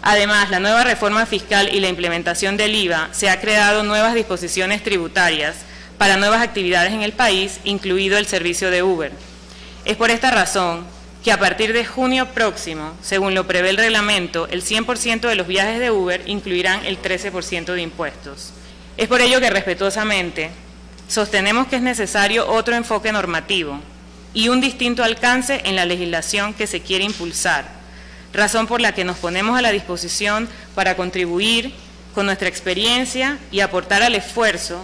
Además, la nueva reforma fiscal y la implementación del IVA se ha creado nuevas disposiciones tributarias para nuevas actividades en el país, incluido el servicio de Uber. Es por esta razón que a partir de junio próximo, según lo prevé el reglamento, el 100% de los viajes de Uber incluirán el 13% de impuestos. Es por ello que respetuosamente sostenemos que es necesario otro enfoque normativo y un distinto alcance en la legislación que se quiere impulsar, razón por la que nos ponemos a la disposición para contribuir con nuestra experiencia y aportar al esfuerzo